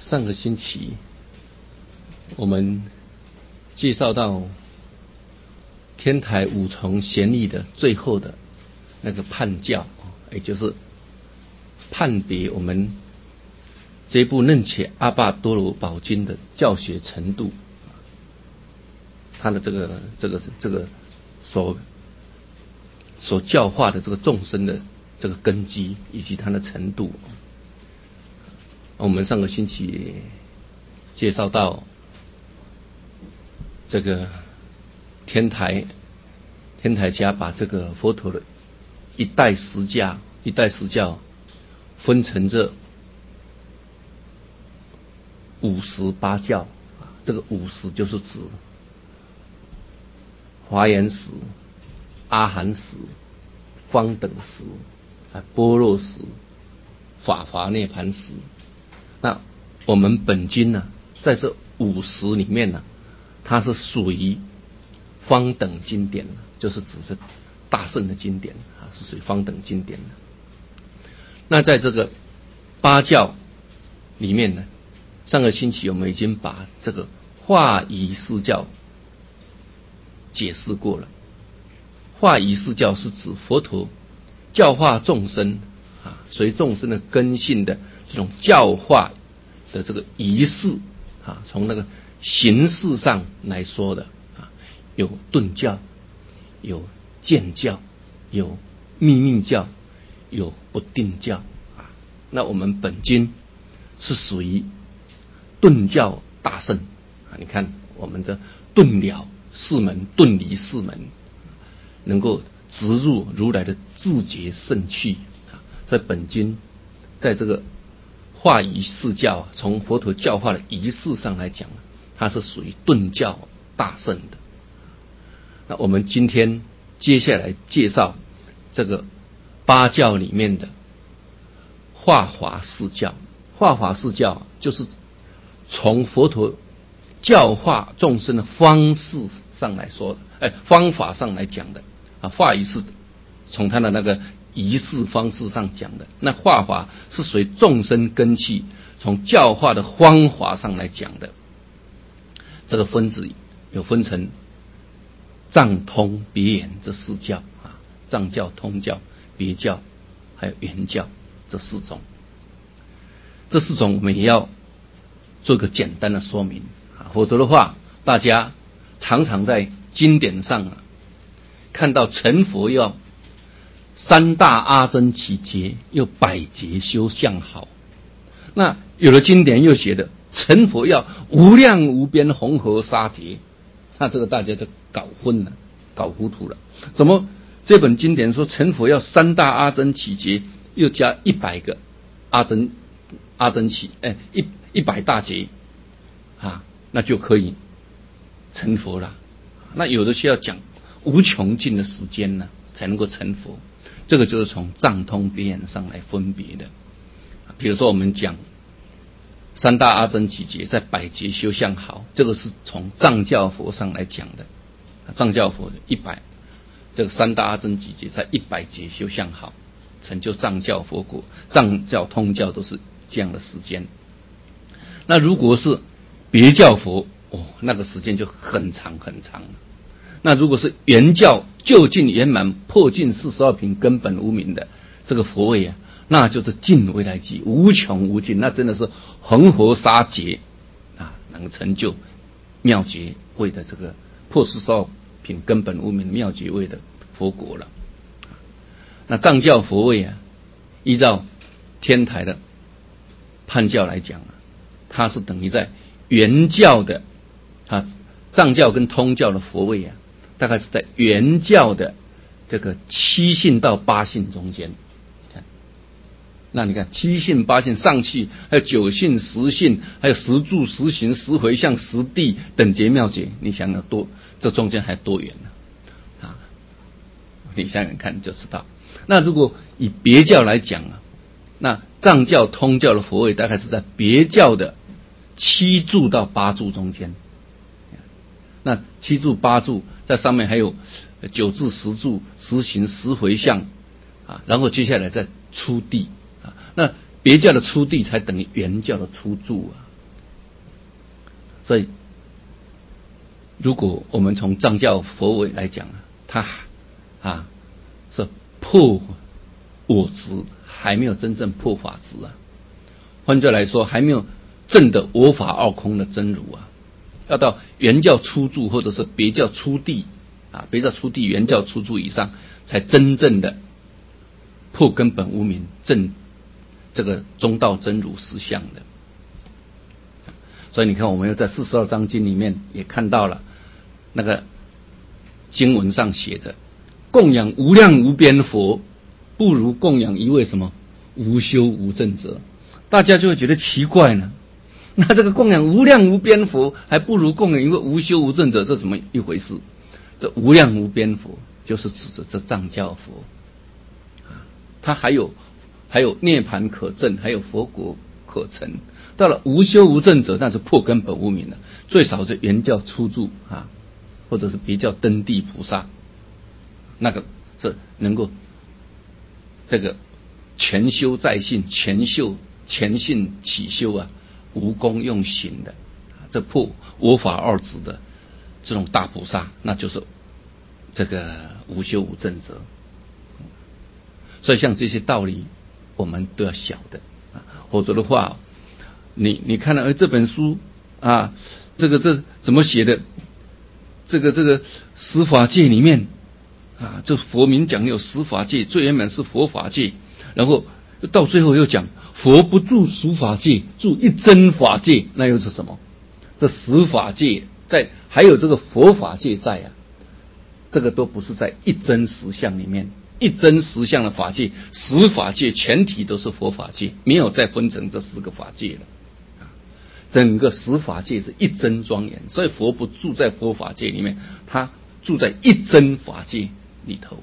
上个星期我们介绍到天台五重贤义的最后的那个判教，也就是判别我们这部楞伽阿跋多罗宝经的教学程度，他的这个所教化的这个众生的这个根基以及它的程度。我们上个星期介绍到这个天台家把这个佛陀的一代十教分成这58教，这个50就是指华严时、阿含时、方等时、般若时、法华涅盘时。那我们本经呢，在这50里面呢，它是属于方等经典，就是指这大圣的经典，是属于方等经典的。那在这个8教里面呢，上个星期我们已经把这个化仪四教解释过了。化仪四教是指佛陀教化众生随众生的根性的这种教化的这个仪式从那个形式上来说的有顿教，有渐教，有秘密教，有不定教那我们本经是属于顿教大圣你看我们的顿了四门、顿离四门，能够直入如来的自觉圣趣。在本经，在这个化仪四教从佛陀教化的仪式上来讲，它是属于顿教大圣的。那我们今天接下来介绍这个8教里面的化华四教。化华四教就是从佛陀教化众生的方式上来说的，方法上来讲的化仪是从他的那个仪式方式上讲的，那化华是随众生根器从教化的方法上来讲的。这个分子有分成藏通别圆这4教藏教、通教、别教还有圆教这4种。这4种我们也要做个简单的说明否则的话大家常常在经典上看到成佛要3大阿僧祇劫，又百劫修相好。那有的经典又写的成佛要无量无边恒河沙劫，那这个大家就搞混了，搞糊涂了。怎么这本经典说成佛要3大阿僧祇劫，又加100个阿僧祇100大劫那就可以成佛了。那有的需要讲无穷尽的时间呢才能够成佛，这个就是从藏通别圆上来分别的。比如说我们讲3大阿僧祇劫在百劫修相好，这个是从藏教佛上来讲的。藏教佛100这个3大阿僧祇劫在100劫修相好，成就藏教佛果。藏教、通教都是这样的时间。那如果是别教佛那个时间就很长很长了。那如果是圆教究竟圆满破尽42品根本无明的这个佛位那就是尽未来际，无穷无尽，那真的是恒河沙劫能成就妙觉位的这个破42品根本无明妙觉位的佛果了。那藏教佛位依照天台的判教来讲它是等于在圆教的藏教跟通教的佛位大概是在圆教的这个7性到8性中间。那你看7性8性上去还有9性10性还有10住10行10回向10地等觉妙觉，你想想多这中间还多远呢你想想看就知道。那如果以别教来讲那藏教通教的佛位大概是在别教的7住到8住中间。那7住8住在上面还有9住10住10行10回向然后接下来再出地那别教的出地才等于圆教的出住所以，如果我们从藏教佛为来讲，它是破我执，还没有真正破法执啊。换句来说，还没有证得我法二空的真如啊。要到原教初住或者是别教初地别教初地、原教初住以上，才真正的破根本无明，证这个中道真如实相的。所以你看，我们又在42章经里面也看到了那个经文上写着：供养无量无边佛，不如供养一位什么无修无证者。大家就会觉得奇怪呢，那这个供养无量无边佛，还不如供养一位无修无证者，这怎么一回事？这无量无边佛就是指着这藏教佛，他还有涅槃可证，还有佛国可成。到了无修无证者，那是破根本无明了。最少是原教初住或者是别教登地菩萨，那个是能够这个全修在信，全信起修无功用行的，这破我法二执的这种大菩萨，那就是这个无修无证者。所以像这些道理我们都要晓得否则的话，你看了这本书这怎么写的？这个十法界里面这佛明讲有十法界，最圆满是佛法界，然后到最后又讲佛不住俗法界，住一真法界，那又是什么？这十法界在，还有这个佛法界在这个都不是在一真实相里面。一真实相的法界，十法界全体都是佛法界，没有再分成这4个法界了。整个十法界是一真庄严，所以佛不住在佛法界里面，他住在一真法界里头。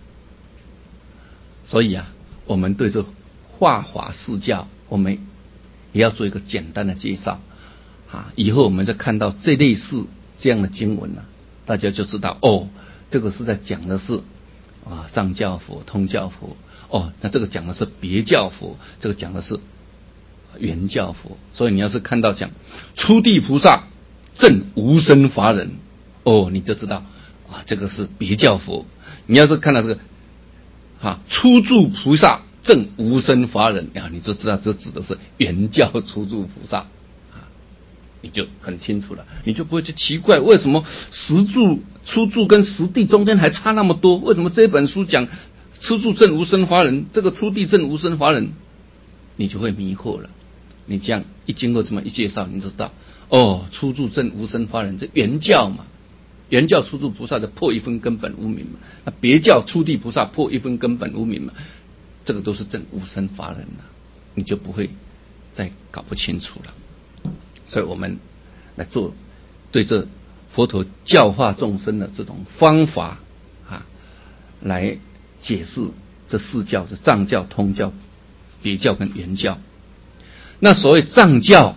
所以我们对这化法释教，我们也要做一个简单的介绍以后我们再看到这类似这样的经文大家就知道这个是在讲的是藏教佛、通教佛那这个讲的是别教佛，这个讲的是原教佛。所以你要是看到讲初地菩萨证无生法忍你就知道这个是别教佛。你要是看到这个初住菩萨证无生法忍你就知道这指的是原教初住菩萨你就很清楚了，你就不会去奇怪为什么初住跟实地中间还差那么多，为什么这本书讲初住证无生法忍，这个初地证无生法忍，你就会迷惑了。你这样一经过这么一介绍，你就知道初住证无生法忍这原教嘛，原教初住菩萨的破一分根本无明嘛，那别教初地菩萨破一分根本无明嘛，这个都是证无生法忍你就不会再搞不清楚了。所以我们来做对这佛陀教化众生的这种方法来解释这4教，就藏教、通教、别教跟原教。那所谓藏教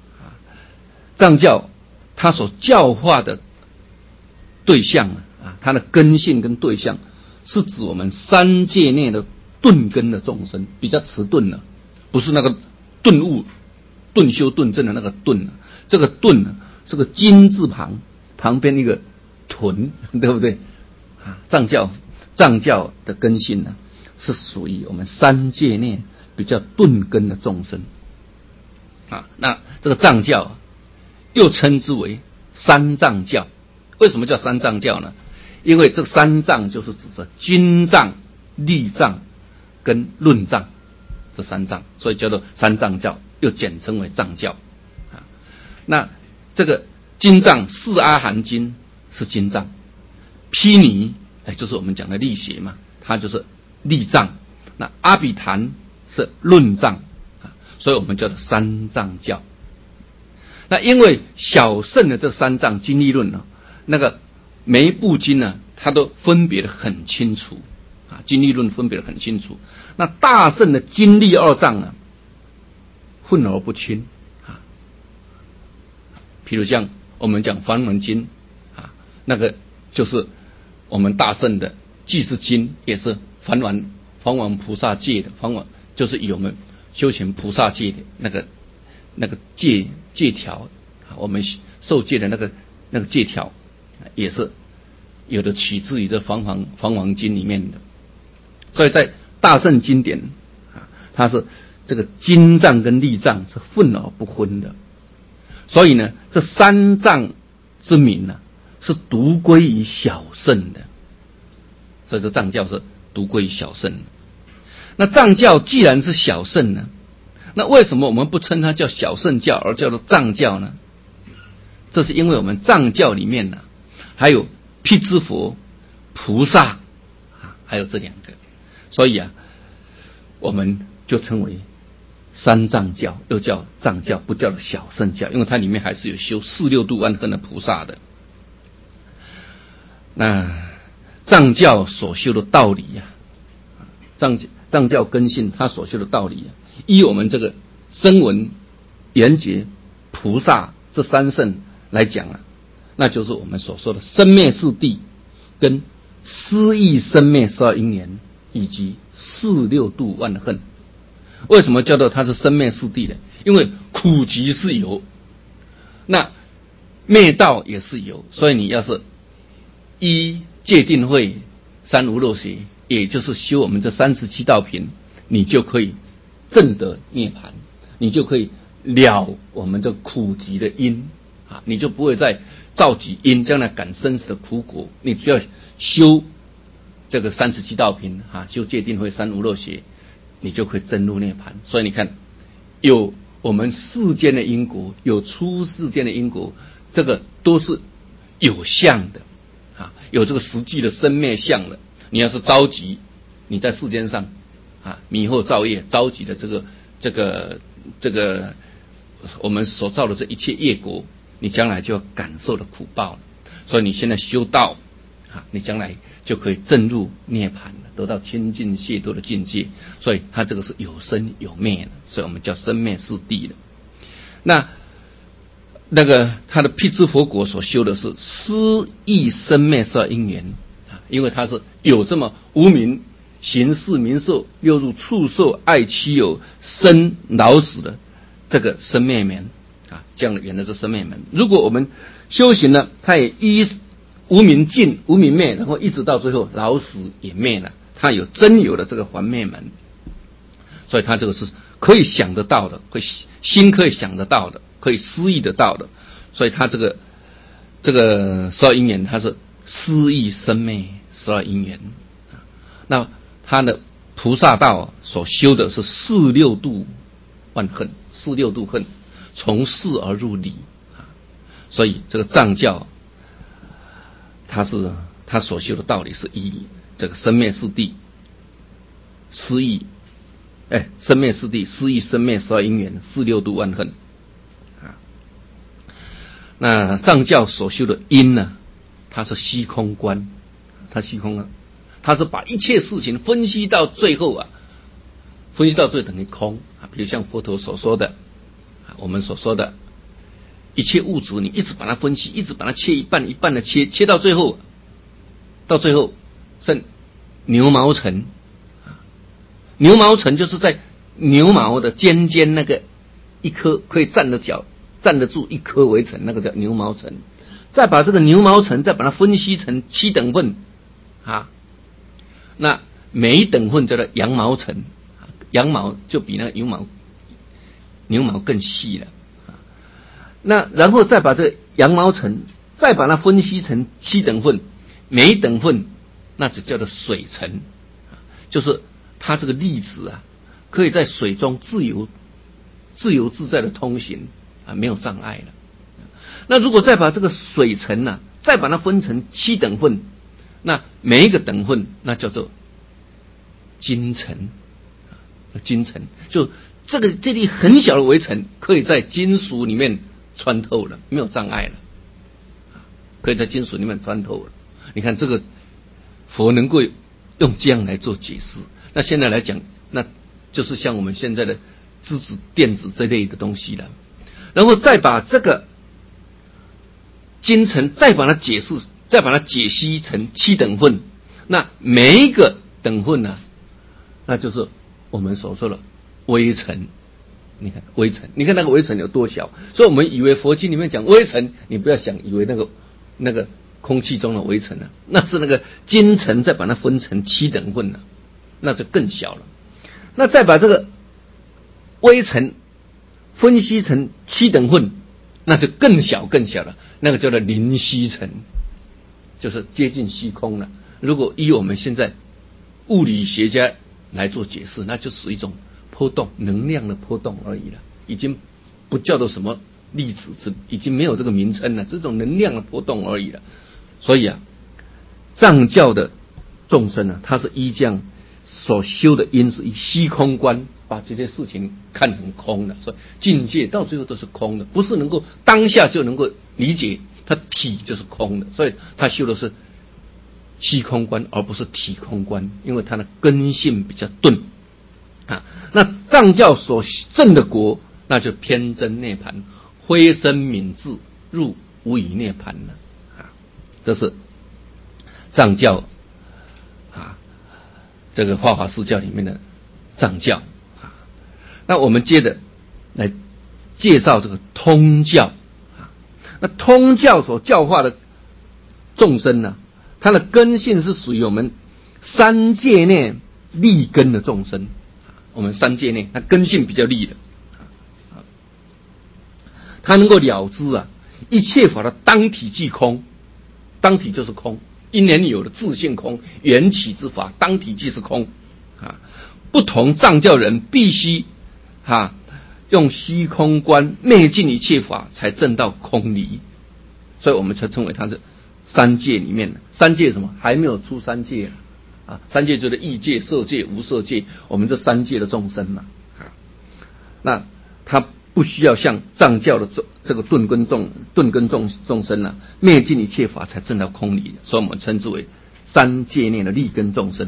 它所教化的对象它的根性跟对象是指我们3界内的顿根的众生，比较迟钝了，不是那个顿悟顿修顿证的那个顿这个顿是个金字旁边一个屯，对不对藏教的根性是属于我们3界内比较顿根的众生那这个藏教又称之为三藏教。为什么叫三藏教呢？因为这3藏就是指着经藏、律藏跟论藏这3藏，所以叫做三藏教，又简称为藏教那这个经藏4阿含经是经藏，毗尼就是我们讲的律学嘛，它就是律藏，那阿比昙是论藏所以我们叫做三藏教。那因为小乘的这3藏经律论那个每一部经它都分别的很清楚经律论分别的很清楚。那大乘的经律2藏混而不清譬如像我们讲梵文经那个就是我们大乘的济世经，也是梵王菩萨戒的，梵王就是以我们修行菩萨戒的那个戒条我们受戒的那个戒条，也是有的取自于这方王经里面的。所以在大乘经典它是这个经藏跟律藏是混而不分的。所以呢，这三藏之名呢，是独归于小乘的。所以这藏教是独归于小乘的。那藏教既然是小乘呢，那为什么我们不称它叫小乘教，而叫做藏教呢？这是因为我们藏教里面呢，还有辟支佛、菩萨还有这两个，所以我们就称为三藏教，又叫藏教，不叫小乘教，因为它里面还是有修四六度万恨的菩萨的。那藏教所修的道理藏教根性他所修的道理依我们这个声闻、缘觉、菩萨这三圣来讲那就是我们所说的生灭四谛跟思意生灭12因缘以及四六度万恨。为什么叫做它是生灭四谛呢？因为苦集是有，那灭道也是有，所以你要是依戒定慧三无漏学，也就是修我们这37道品，你就可以证得涅槃，你就可以了我们这苦集的因你就不会再造集因，将来感生死的苦果。你只要修这个37道品修戒定慧三无漏学，你就可以证入涅槃。所以你看，有我们世间的因果，有出世间的因果，这个都是有相的有这个实际的生灭相的。你要是着急，你在世间上迷惑造业着急的这个我们所造的这一切业果，你将来就要感受的苦报了。所以你现在修道你将来就可以证入涅槃了，得到清净解脱的境界。所以它这个是有生有灭的，所以我们叫生灭四谛的。那个他的辟支佛果所修的是思意生灭12因缘因为它是有这么无明、行识、名受、六入、触受、爱妻友、生老死的这个生灭门这样的缘的是生灭门。如果我们修行呢，它也依无明尽、无明灭，然后一直到最后老死也灭了，它有真有的这个还灭门。所以它这个是可以想得到的，心可以想得到的，可以思议得到的。所以它这个12因缘，它是思意生灭12因缘。那他的菩萨道所修的是四六度万恨，四六度恨，从事而入理所以这个藏教他所修的道理是以这个生灭四谛思意生灭四谛思意生灭12因缘四六度万恨那藏教所修的因呢，它是虚空观，它虚空了，它是把一切事情分析到最后分析到最后等于空比如像佛陀所说的我们所说的一切物质，你一直把它分析，一直把它切一半一半的切到最后剩牛毛尘。牛毛尘就是在牛毛的尖尖那个一颗可以站得住一颗为尘，那个叫牛毛尘。再把这个牛毛尘再把它分析成7等份那每一等份叫做羊毛尘，羊毛就比那个牛毛更细了那然后再把这个羊毛尘再把它分析成7等份，每一等份那只叫做水尘，就是它这个粒子可以在水中自由自在的通行没有障碍了。那如果再把这个水尘再把它分成7等份，那每一个等份那叫做金尘，金尘就这粒很小的微尘可以在金属里面穿透了，没有障碍了，可以在金属里面穿透了。你看这个佛能够用这样来做解释，那现在来讲，那就是像我们现在的质子、电子这类的东西了。然后再把这个金尘再把它解析成7等份，那每一个等份那就是我们所说的微尘你看微尘，你看那个微尘有多小，所以我们以为佛经里面讲微尘，你不要想以为那个空气中的微尘啊，那是那个金尘再把它分成7等份了，那就更小了。那再把这个微尘分析成7等份，那就更小了，那个叫做零虚尘，就是接近虚空了。如果依我们现在物理学家来做解释，那就是一种波动，能量的波动而已了，已经不叫做什么粒子，已经没有这个名称了，这种能量的波动而已了。所以啊，藏教的众生啊，他是依这样所修的因，是以虚空观把这些事情看成空的，所以境界到最后都是空的，不是能够当下就能够理解，它体就是空的，所以他修的是虚空观，而不是体空观，因为它的根性比较钝啊。那藏教所证的国，那就偏真涅槃，灰身泯智，入无余涅槃了啊。这是藏教啊，这个华释教里面的藏教啊。那我们接着来介绍这个通教啊。那通教所教化的众生呢，它的根性是属于我们三界内利根的众生。我们三界内它根性比较利的，它能够了知啊一切法的当体即空，当体就是空，因缘有的自性空，缘起之法当体即是空啊。不同藏教人必须用虚空观灭尽一切法，才证到空离，所以我们才称为它是三界里面的。三界什么？还没有出三界啊，三界就是异界、色界、无色界，我们这三界的众生嘛啊。那他不需要像藏教的这个顿根众生啊，灭尽一切法才证到空离，所以我们称之为三界内的利根众生。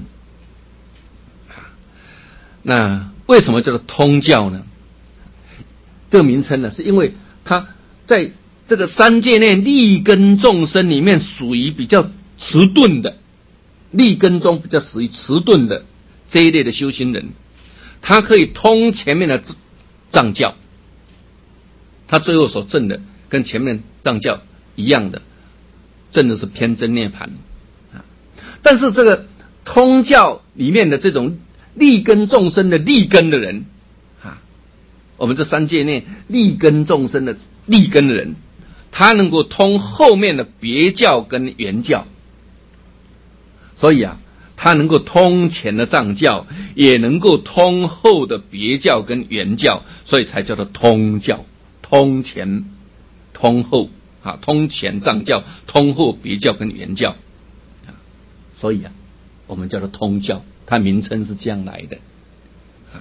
那为什么叫做通教呢？这个名称呢，是因为它在这个三界内利根众生里面属于比较迟钝的，利根中比较属于迟钝的这一类的修行人，他可以通前面的藏教，他最后所证的跟前面藏教一样的，证的是偏真涅槃啊。但是这个通教里面的这种利根众生的利根的人啊，我们这三界内利根众生的利根的人，他能够通后面的别教跟原教，所以啊，他能够通前的藏教，也能够通后的别教跟原教，所以才叫做通教，通前通后啊，通前藏教，通后别教跟原教啊，所以啊，我们叫做通教，它名称是这样来的啊。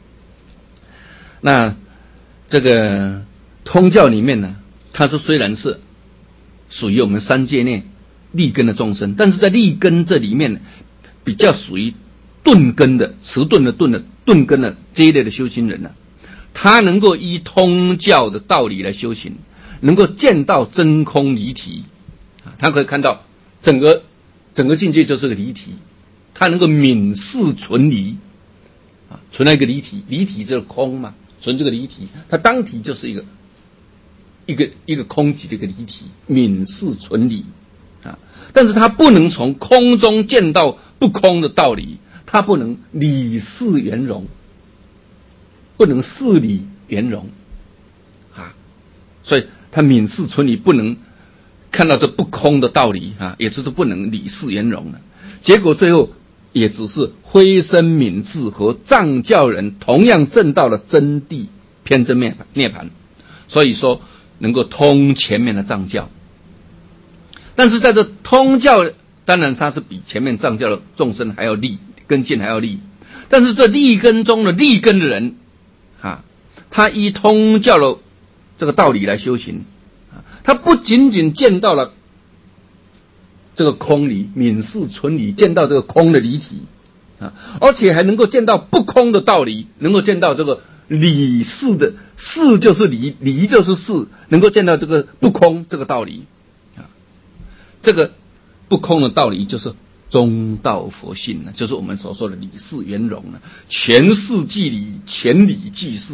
那这个通教里面呢，它是虽然是属于我们三界内利根的众生，但是在利根这里面比较属于钝根的、迟钝的钝根的这一类的修行人呢，他能够依通教的道理来修行，能够见到真空离体啊，他可以看到整个境界就是个离体，他能够泯视存离啊，存在一个离体，离体就是空嘛，存这个离体，它当体就是一个空寂的一个离体，泯视存离啊，但是他不能从空中见到不空的道理，他不能理事圆融，不能事理圆融啊，所以他泯视存离，不能看到这不空的道理啊，也就是不能理事圆融了。结果最后也只是灰身泯智和藏教人同样证到了真谛偏真涅槃，所以说能够通前面的藏教。但是在这通教，当然它是比前面藏教的众生还要利，根性还要利。但是这利根中的利根的人啊，他依通教的这个道理来修行啊，他不仅仅见到了这个空离，泯视存离，见到这个空的离体啊，而且还能够见到不空的道理，能够见到这个理事的事就是理，理就是事，能够见到这个不空这个道理啊，这个不空的道理就是中道佛性呢，就是我们所说的理事圆融呢，全事即理，全理即事啊，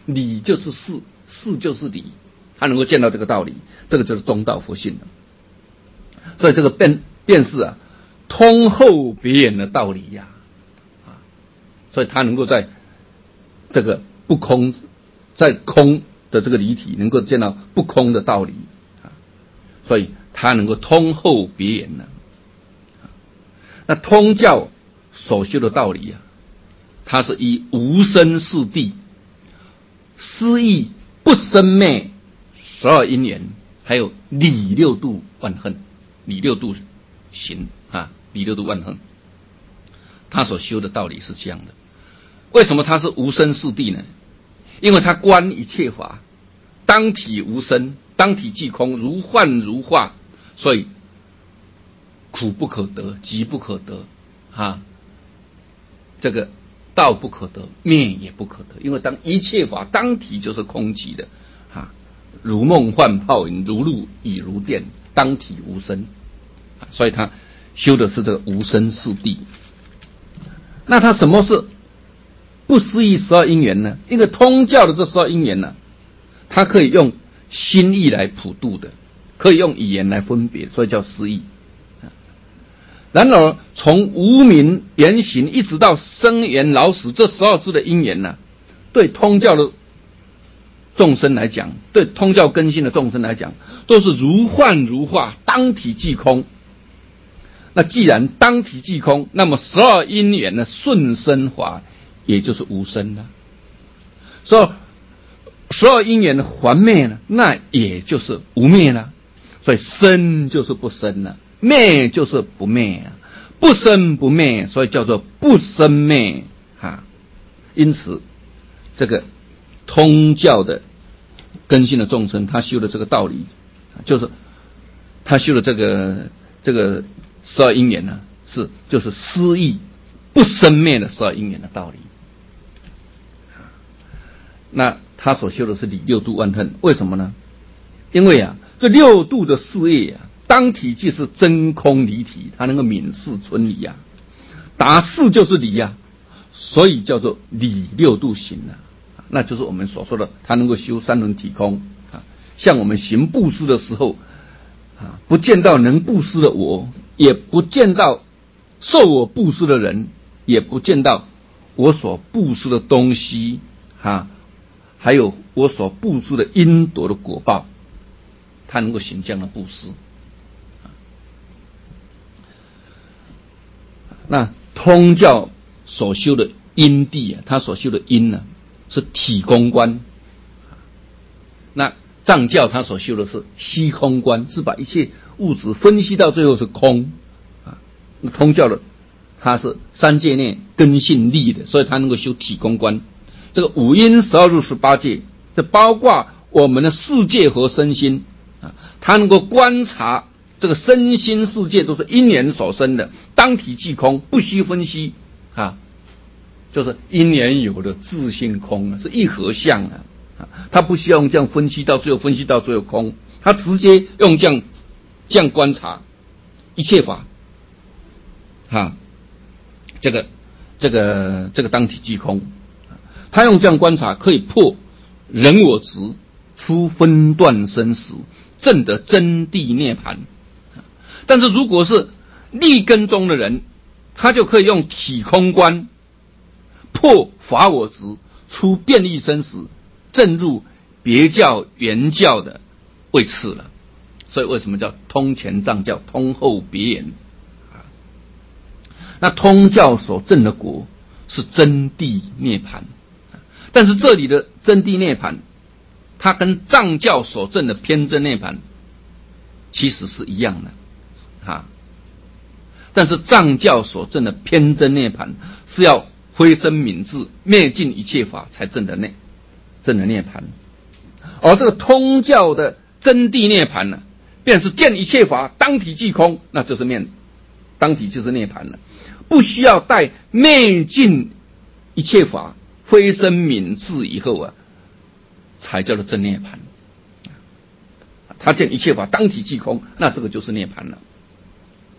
理就是事，事就是理，他能够见到这个道理，这个就是中道佛性了。所以这个便是通后别眼的道理呀，所以他能够在这个不空，在空的这个离体能够见到不空的道理，所以他能够通后别眼呢。那通教所修的道理它是以无生四谛、思义不生灭12因缘，还有理六度万恨、理六度行理六度万恨，他所修的道理是这样的。为什么他是无生四谛呢？因为他观一切法当体无生，当体即空，如幻如化，所以苦不可得，集不可得这个道不可得，灭也不可得。因为当一切法当体就是空寂的如梦幻泡影，如露亦如电，当体无生，所以他修的是这个无生四谛。那他什么是不思议12因缘呢？因为通教的这12因缘呢，它可以用心意来普度的，可以用语言来分别，所以叫思议。然而从无明言行一直到生缘老死这12支的因缘呢，对通教的众生来讲，对通教根性的众生来讲，都是如幻如化，当体即空。那既然当体即空，那么12因缘呢，顺生法也就是无生了。所以12因缘的还灭呢，那也就是无灭了。所以生就是不生了，灭就是不灭不生不灭，所以叫做不生灭因此这个通教的根性的众生，他修的这个道理，就是他修的这个12因缘呢，就是思义不生灭的12因缘的道理。那他所修的是理六度万恨，为什么呢？因为这六度的事业当体即是真空离体，它能够泯世存理达世就是理所以叫做理六度行那就是我们所说的他能够修三轮体空像我们行布施的时候不见到能布施的我，也不见到受我布施的人，也不见到我所布施的东西还有我所布施的因果的果报，他能够行这样的布施。那通教所修的因地他所修的因呢，是体空观。那藏教他所修的是虚空观，是把一切物质分析到最后是空那通教的他是三界内根性立的，所以他能够修体空观。这个五阴12入18界，这包括我们的世界和身心他能够观察这个身心世界都是因缘所生的，当体即空，不需分析就是因缘有的自性空是一合相他不需要用这样分析到最后，分析到最后空，他直接用这样观察一切法这个当体即空，他用这样观察可以破人我执，出分段生死，证得真谛涅槃。但是如果是立根中的人，他就可以用体空观破法我执，出变异生死，证入别教原教的位次了。所以为什么叫通前藏教，通后别眼那通教所证的果是真谛涅槃，但是这里的真谛涅槃它跟藏教所证的偏真涅槃其实是一样的但是藏教所证的偏真涅槃是要灰身泯智，灭尽一切法才证的涅槃，而这个通教的真谛涅槃呢，便是见一切法当体即空，那就是当体就是涅槃了，不需要待灭尽一切法灰身泯智以后才叫做真涅槃。他见一切法当体即空，那这个就是涅槃了。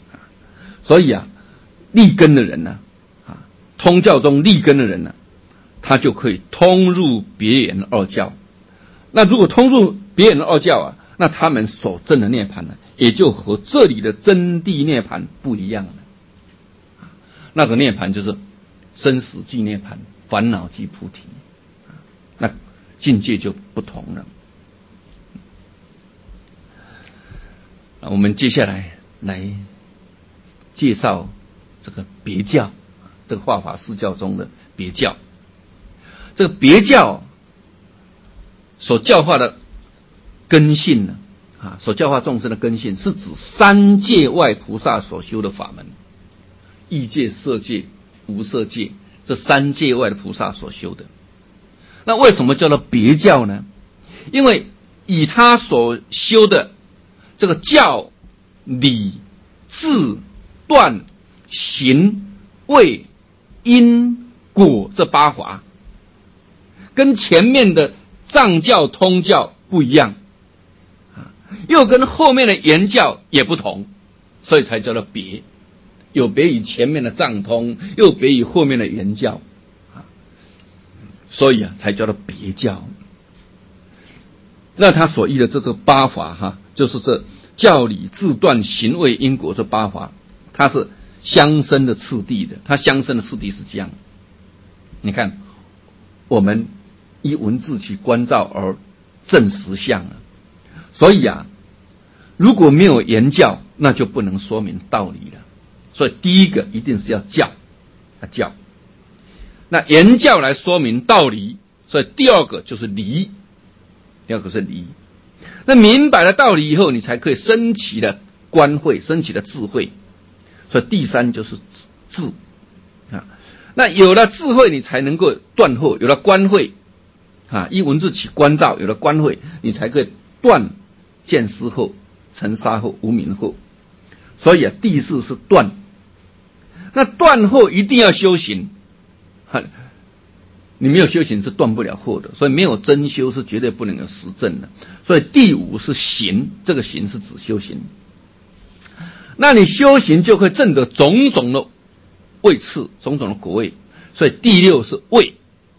所以立根的人通教中立根的人他就可以通入别圆二教。那如果通入别圆二教啊，那他们所证的涅槃呢，也就和这里的真谛涅槃不一样了。那个涅槃就是生死即涅槃，烦恼即菩提，那境界就不同了。我们接下来介绍这个别教，这个化法四教中的别教。这个别教所教化的根性呢，所教化众生的根性，是指三界外菩萨所修的法门，异界、色界、无色界，这三界外的菩萨所修的。那为什么叫做别教呢？因为以他所修的这个教、理、智、断、行、位、因、果这八法，跟前面的藏教、通教不一样，又跟后面的圆教也不同，所以才叫做别，有别于前面的藏通，又别于后面的圆教，所以才叫做别教。那他所依的这八法就是这教理智断行位因果这八法，它是相生的次第的。它相生的次第是这样，你看我们依文字起观照而证实相了，所以如果没有言教，那就不能说明道理了。所以第一个一定是要教，那言教来说明道理，所以第二个就是理，那明白了道理以后，你才可以升起了观慧，升起了智慧。所以第三就是智那有了智慧，你才能够断惑，有了观慧依文字起观照，有了观慧，你才可以断见思惑、尘沙惑、无明惑。所以第四是断。那断惑一定要修行，你没有修行是断不了惑的，所以没有真修是绝对不能有实证的。所以第五是行，这个行是指修行。那你修行就会证得种种的位次，种种的果位。所以第六是位。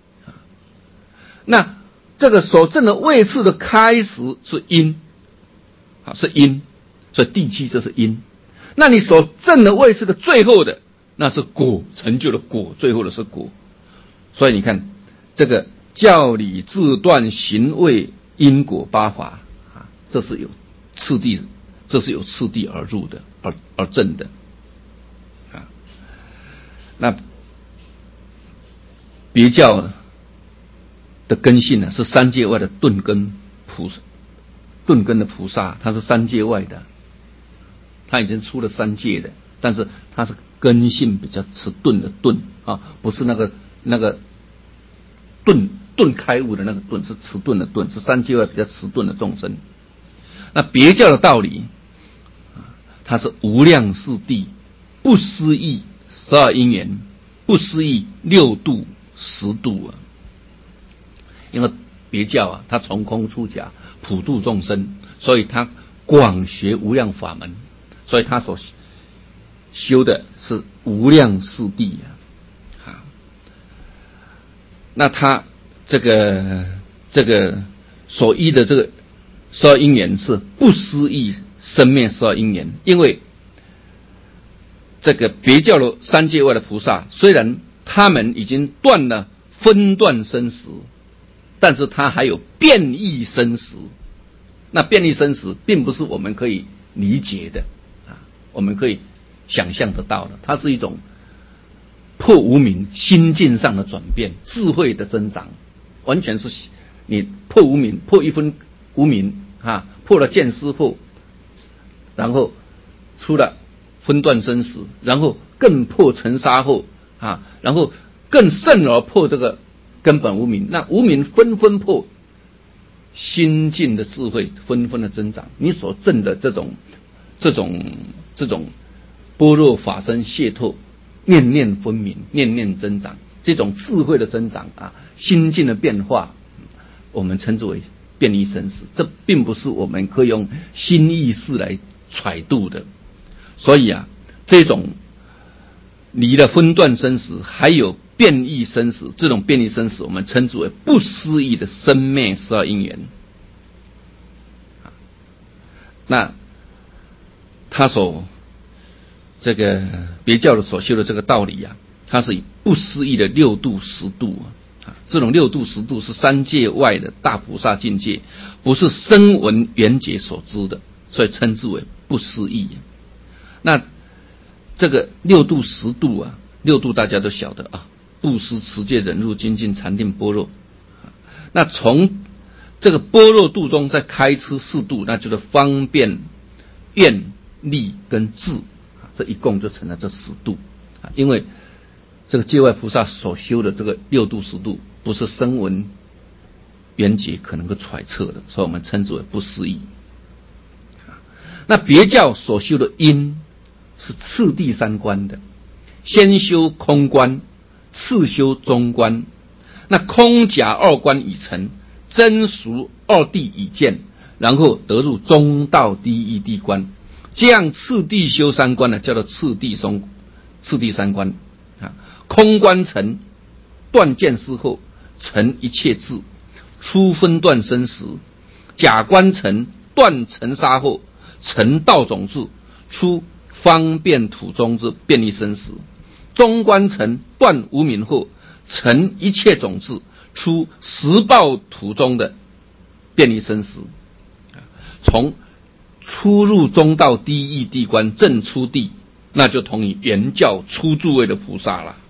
那这个所证的位次的开始是因，是因，所以第七就是因。那你所证的位次的最后的，那是果，成就的果，最后的是果。所以你看这个教理智断行位因果八法这是有次第，这是有次第而入的，而证的那别教的根性呢，是三界外的顿根的菩萨，他是三界外的，他已经出了三界的，但是他是根性比较迟钝的钝不是那个顿开悟的那个顿，是迟钝的顿，是三界外比较迟钝的众生。那别教的道理，它是无量四谛，不思议12因缘，不思议6度10度因为别教它从空出假，普度众生，所以它广学无量法门，所以它所修的是无量四谛那他这个所依的这个12因缘是不思议生灭12因缘，因为这个别教的三界外的菩萨，虽然他们已经断了分段生死，但是他还有变异生死。那变异生死并不是我们可以理解的我们可以想象得到的，它是一种破无明心境上的转变，智慧的增长，完全是你破无明，破一分无明破了见思惑，然后出了分段生死，然后更破尘沙惑然后更甚而破这个根本无明。那无明纷纷破，心境的智慧纷纷的增长，你所证的这种般若法身解脱，念念分明，念念增长，这种智慧的增长心境的变化，我们称之为变异生死。这并不是我们可以用心意识来揣度的。所以这种离了分段生死，还有变异生死，这种变异生死我们称之为不思议的生灭12因缘。那他所这个别教的所修的这个道理啊，它是以不思议的6度10度啊，这种6度10度是三界外的大菩萨境界，不是声闻缘觉所知的，所以称之为不思议。那这个6度10度啊，6度大家都晓得啊，布施、持戒、忍辱、精进、禅定、般若。那从这个般若度中再开出4度，那就是方便、愿、力跟智，这一共就成了这10度。因为这个界外菩萨所修的这个6度10度，不是声闻缘觉可能够揣测的，所以我们称之为不思议。那别教所修的因是次第3观的，先修空观，次修中观。那空假2观已成，真俗2谛已见，然后得入中道第一谛观。这样次第修3观呢，叫做次第3观。空观成，断见思后，成一切智，出分断生死；假观成，断尘沙后，成道种智，出方便土中之变异生死；中观成，断无明后，成一切种智，出实报土中的变异生死。从初入中道第一谛观正出地，那就同于原教初住位的菩萨了。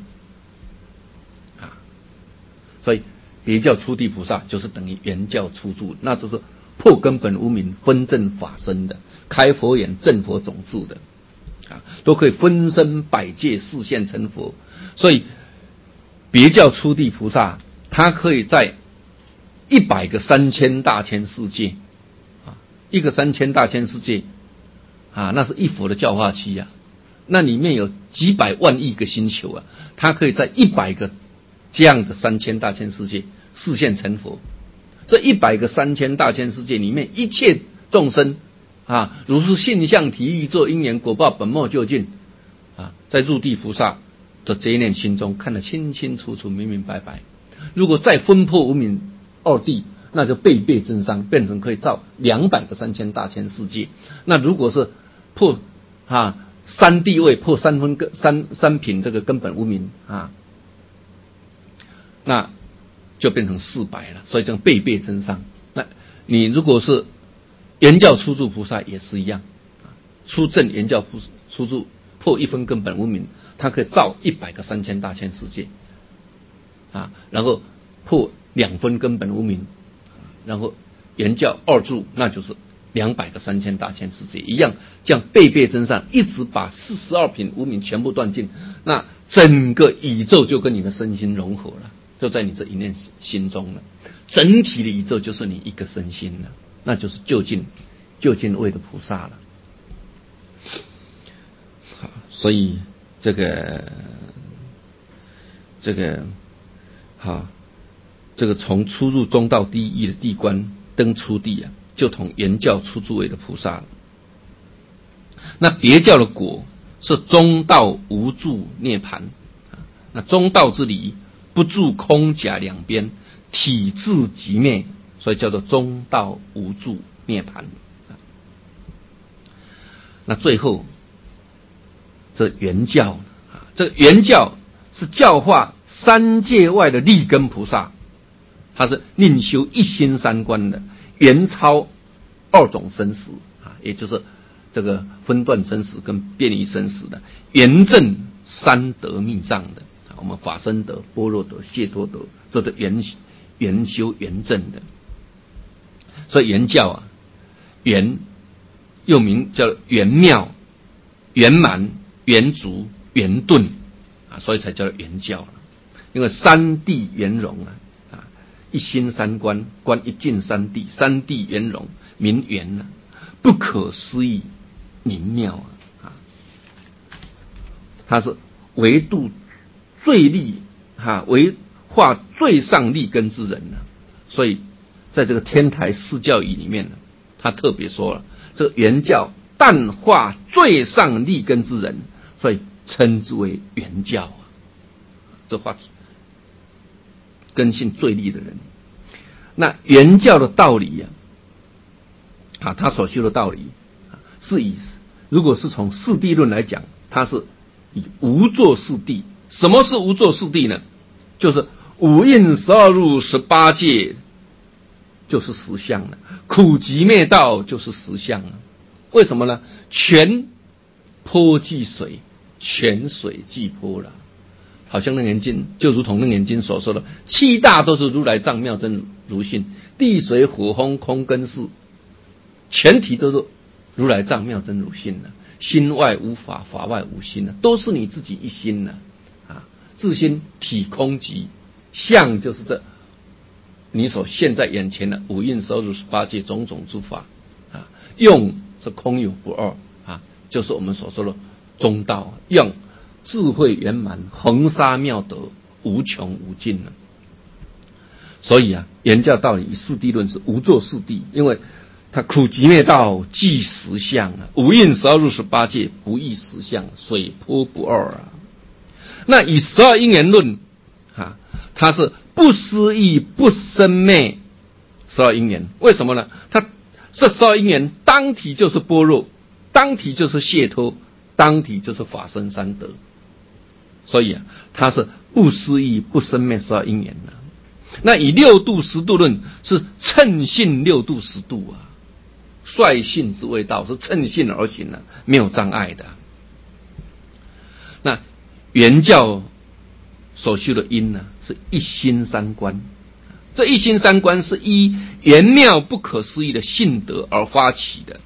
所以别教初地菩萨就是等于原教初住，那就是破根本无明分正法身的，开佛眼正佛种智的，都可以分身百界示现成佛。所以别教初地菩萨他可以在100个3000大千世界，一个3000大千世界那是一佛的教化期啊，那里面有几百万亿个星球啊，他可以在100个这样的3000大千世界示现成佛。这100个3000大千世界里面，一切众生如是性相体意作因缘果报本末究竟在入地菩萨的这一念心中看得清清楚楚明明白白。如果再分破无明2谛，那就倍倍增伤，变成可以造200个3000大千世界。那如果是破3谛位，破三品这个根本无明那就变成400了，所以这样倍倍增伤。那你如果是原教初住菩萨也是一样，出正原教初住破1分根本无明，他可以造100个3000大千世界然后破2分根本无明，然后原教2住，那就是200个3000大千世界一样，这样倍倍增上，一直把42品无明全部断尽，那整个宇宙就跟你的身心融合了，就在你这一念心中了，整体的宇宙就是你一个身心了，那就是究竟位的菩萨了。所以这个从初入中道第一的地观登出地就同原教初住位的菩萨了。那别教的果是中道无住涅槃，那中道之理不住空假两边，体自即灭，所以叫做中道无住涅槃。那最后这原教这个原教是教化三界外的利根菩萨，他是另修一心3观的，原超2种生死也就是这个分段生死跟变异生死的，原证3德密藏的，我们法身德、般若德、解脱德，这是原修原证的。所以原教原又名叫圆妙、圆满、圆足、圆顿所以才叫圆教。因为3谛圆融一心3观，观一境3谛，3谛圆融，名圆不可思议明妙它是维度最利为化最上利根之人所以在这个天台四教义里面他特别说了，这个圆教但化最上利根之人，所以称之为圆教这话根性最利的人。那原教的道理他所修的道理是如果是从四谛论来讲，他是以无作四谛。什么是无作四谛呢？就是五蕴12入18界就是实相了，苦集灭道就是实相了。为什么呢？泉波即水，泉水即波了。好像楞严经就如同楞严经所说的，七大都是如来藏妙真如性，地水火风空根识，全体都是如来藏妙真如性了。心外无法，法外无心了，都是你自己一心了自心体空寂，相就是这你所现在眼前的五蕴12入18界种种诸法用是空有不二就是我们所说的中道，用智慧圆满，恒沙妙德，无穷无尽了。所以原教道理以四谛论是无作四谛，因为它苦集灭道即实相五蕴12入18界不异实相，水波不二那以12因缘论它是不思议不生灭12因缘。为什么呢？它这12因缘当体就是般若，当体就是解脱，当体就是法身三德。所以它是不思议不生灭12因缘那以六度十度论是乘性六度十度率性之谓道，是乘性而行没有障碍的。那原教所修的因是一心三观，这一心三观是依圆妙不可思议的性德而发起的，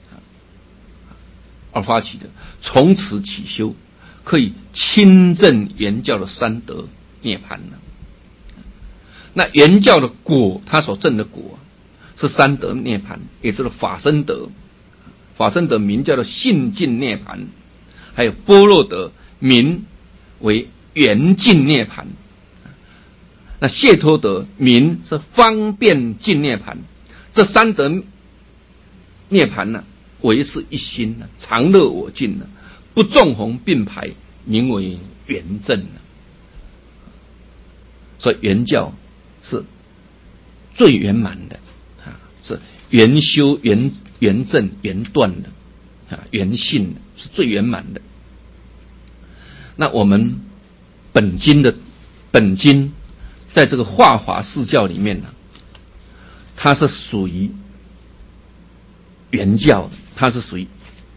从此起修，可以亲证原教的三德涅槃那原教的果，他所证的果是三德涅槃，也就是法身德。法身德名叫做性净涅槃，还有般若德名为圆净涅槃。那解脱德名是方便净涅槃。这三德涅槃唯是一心常乐我净不纵横并排，名为圆正所以原教是最圆满的是圆修圆正圆断的圆性的，是最圆满的。那我们本经在这个化华四教里面它是属于原教的，它是属于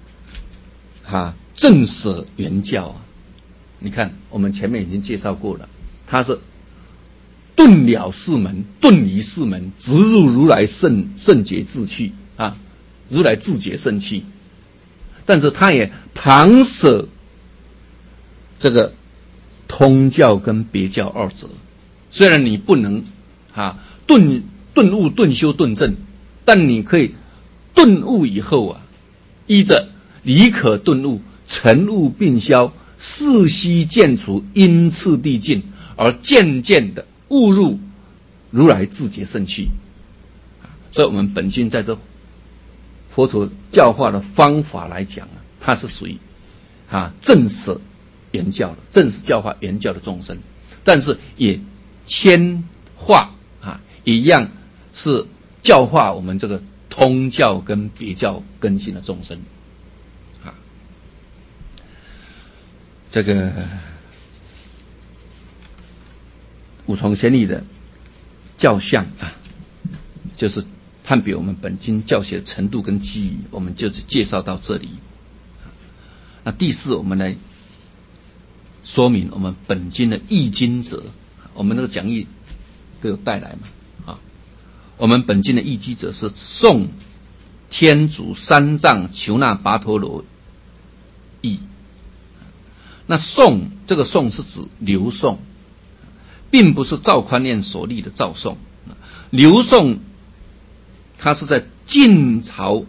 正舍原教你看我们前面已经介绍过了，它是顿了四门，顿离四门，直入如来圣觉智趣如来自觉圣趣。但是它也旁舍这个通教跟别教二者。虽然你不能顿悟顿修顿证，但你可以顿悟以后依着理可顿悟，成悟并消，四息渐除，因次第尽，而渐渐的悟入如来自觉圣趣。所以我们本经在这佛陀教化的方法来讲它是属于正舍原教的，正是教化原教的众生，但是也迁化一样是教化我们这个通教跟别教根性的众生这个五重贤理的教相就是判别我们本经教学的程度跟机宜，我们就是介绍到这里。那第四，我们来说明我们本经的译经者，我们那个讲义都有带来嘛我们本经的译经者是宋天竺三藏求那跋陀罗译。那宋这个宋是指刘宋，并不是赵宽念所立的赵宋。刘宋他是在晋朝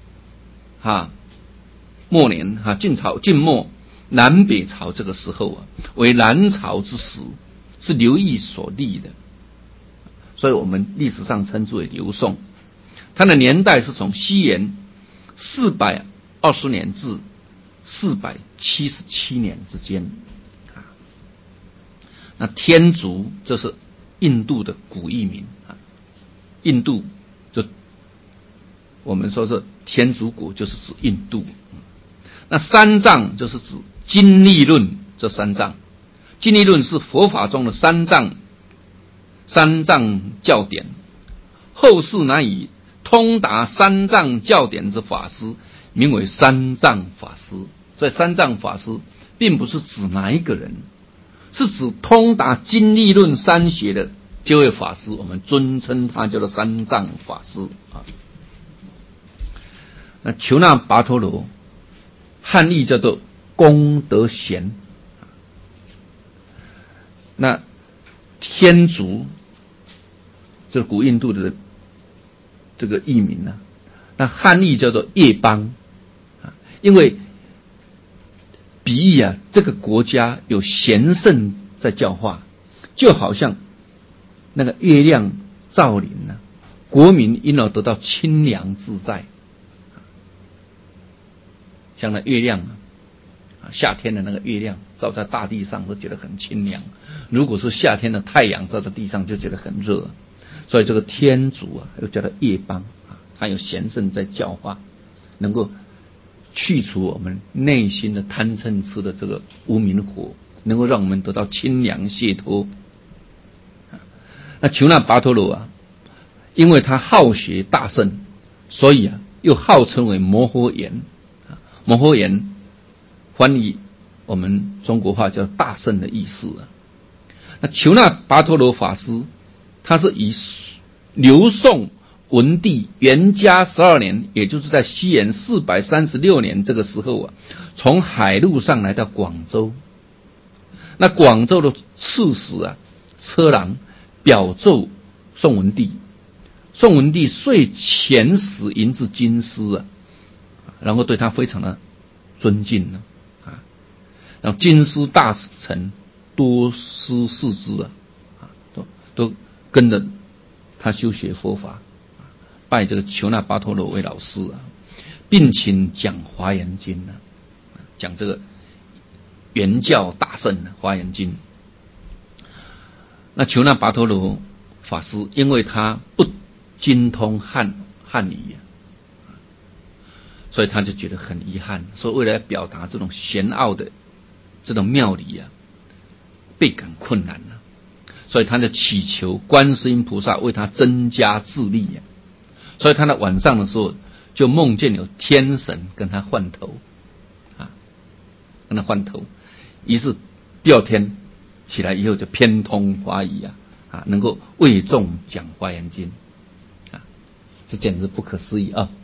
末年晋末南北朝这个时候为南朝之时，是刘毅所立的，所以我们历史上称之为刘宋。它的年代是从西元420年至477年之间那天竺这是印度的古译名啊。印度就我们说是天竺国，就是指印度。那三藏就是指经历论这三藏。经历论是佛法中的三藏教典，后世乃以通达三藏教典之法师名为三藏法师。所以三藏法师并不是指哪一个人，是指通达经历论三学的这位法师，我们尊称他叫做三藏法师啊。那求那跋陀罗汉译叫做功德贤。那天竺就是古印度的这个译名呢，那汉译叫做叶邦啊，因为比喻啊这个国家有贤圣在教化，就好像那个月亮照临啊，国民因而得到清凉自在。像那月亮啊，夏天的那个月亮照在大地上都觉得很清凉，如果是夏天的太阳照在地上就觉得很热。所以这个天竺啊又叫做叶邦啊，它有贤圣在教化，能够去除我们内心的贪嗔痴的这个无明火，能够让我们得到清凉解脱。那求那跋陀罗啊，因为他好学大圣，所以啊又号称为摩诃言。摩诃言翻译我们中国话叫大圣的意思啊。那求那跋陀罗法师，他是以刘宋文帝元嘉12年，也就是在西元436年这个时候啊，从海路上来到广州。那广州的刺史啊车郎表奏宋文帝，宋文帝遂遣使迎至京师啊，然后对他非常的尊敬呢啊，然后京师大臣多师士之啊，都跟着他修学佛法，拜这个求那跋陀罗为老师啊，并请讲华严经啊，讲这个原教大圣的华严经。那求那跋陀罗法师因为他不精通汉语啊，所以他就觉得很遗憾，所以为了表达这种玄奥的这种妙理啊，倍感困难了，所以他就祈求观世音菩萨为他增加智力啊。所以他在晚上的时候就梦见有天神跟他换头啊，跟他换头，于是第二天起来以后就偏通华语啊，能够为众讲华严经啊，这简直不可思议啊！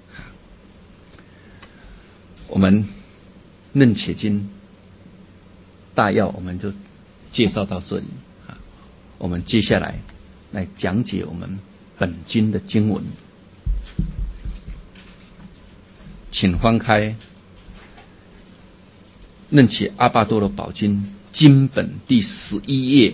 我们楞伽经大要我们就介绍到这里啊，我们接下来来讲解我们本经的经文，请翻开楞伽阿跋多罗宝经经本第11页。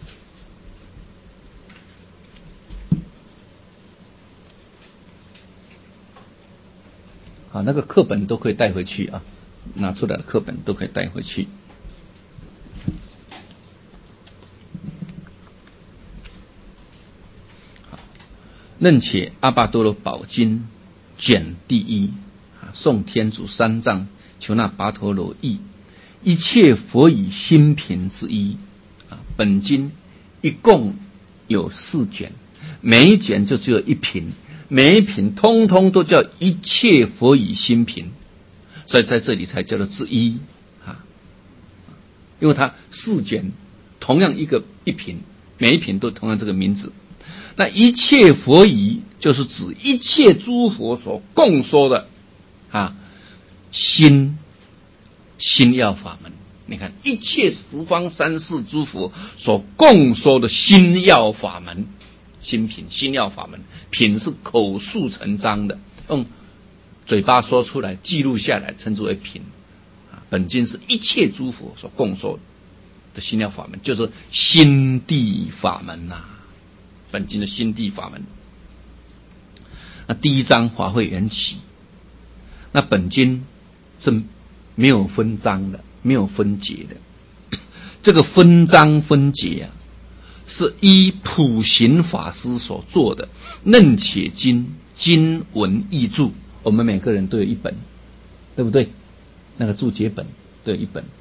那个课本都可以带回去啊，拿出来的课本都可以带回去。楞伽阿跋多罗宝经卷第一，宋天竺三藏求那跋陀罗译，一切佛以心品之一啊。本经一共有4卷，每一卷就只有1品，每一品通通都叫一切佛以心品，所以在这里才叫做之一啊。因为它4卷同样一品，每一品都同样这个名字。那一切佛以就是指一切诸佛所共说的啊心要法门。你看一切十方三世诸佛所共说的心要法门，心品心要法门，品是口述成章的，用嘴巴说出来记录下来称之为品。本经是一切诸佛所共说的心要法门，就是心地法门呐。本经的心地法门。那第一章法会缘起，那本经是没有分章的，没有分节的。这个分章分节啊， 是依普行法师所做的《楞伽经》经文译注，我们每个人都有一本，对不对？那个注解本都有一本。